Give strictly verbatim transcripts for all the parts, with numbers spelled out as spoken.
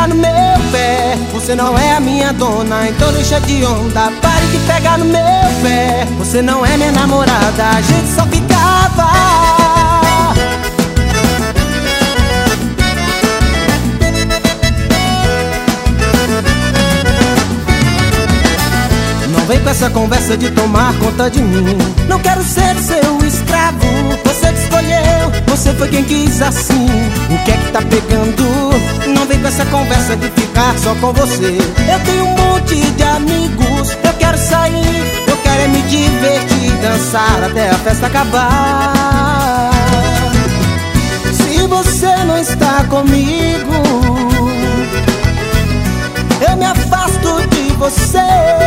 pegar no meu pé. Você não é a minha dona, então deixa de onda. Pare de pegar no meu pé. Você não é minha namorada, a gente só ficava. Não vem com essa conversa de tomar conta de mim. Não quero ser seu escravo. Você que escolheu, você foi quem quis assim. O que é que tá pegando? Não vem com essa conversa de ficar só com você. Eu tenho um monte de amigos. Eu quero sair, eu quero é me divertir, dançar até a festa acabar. Se você não está comigo, eu me afasto de você.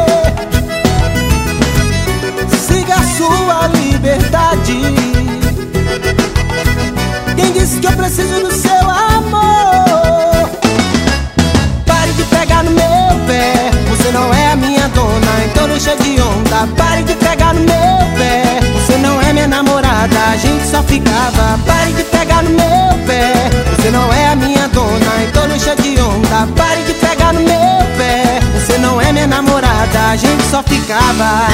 Siga a sua liberdade. Quem disse que eu preciso do seu amor? Pare de pegar no meu pé. Você não é a minha dona, então deixa de onda. Pare de pegar no meu pé. Você não é minha namorada, a gente só ficava. Pare de pegar no meu pé. Você não é a minha dona, então deixa de onda. Pare de pegar no meu pé. Você não é minha namorada, a gente só ficava.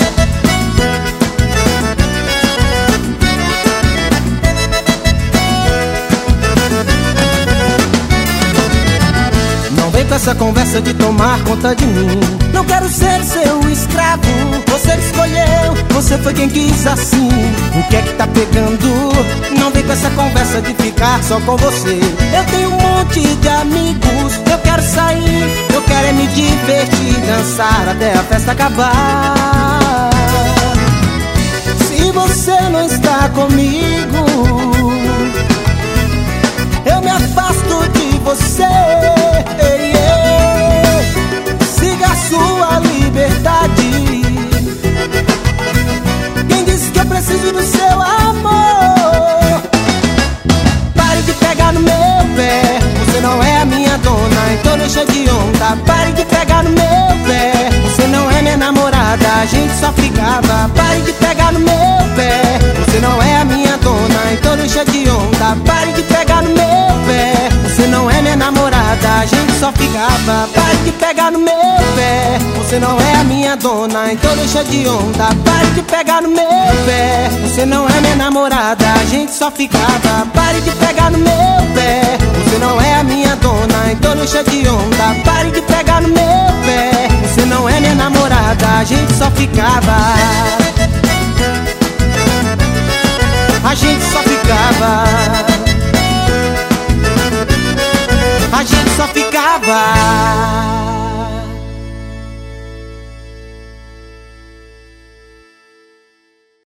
Com essa conversa de tomar conta de mim. Não quero ser seu escravo. Você que escolheu, você foi quem quis assim. O que é que tá pegando? Não vem com essa conversa de ficar só com você. Eu tenho um monte de amigos. Eu quero sair, eu quero é me divertir, dançar até a festa acabar. Se você não está comigo, eu me afasto de você. Siga a sua liberdade. Quem disse que eu preciso do seu amor? Pare de pegar no meu pé. Você não é a minha dona, então deixa de onda. Pare de pegar no meu pé. Você não é minha namorada, a gente só ficava. Pare de pegar no meu pé. Você não é a minha dona, então deixa de onda. Pare de pegar no meu pé. Você não é minha namorada, a gente só ficava. Pare de pegar no meu pé. Você não é a minha dona, então deixa de onda. Pare de pegar no meu pé. Você não é minha namorada, a gente só ficava. Pare de pegar no meu pé. Você não é a minha dona, então deixa de onda. Pare de pegar no meu pé. Você não é minha namorada, a gente só ficava. A gente só ficava. A gente só ficava.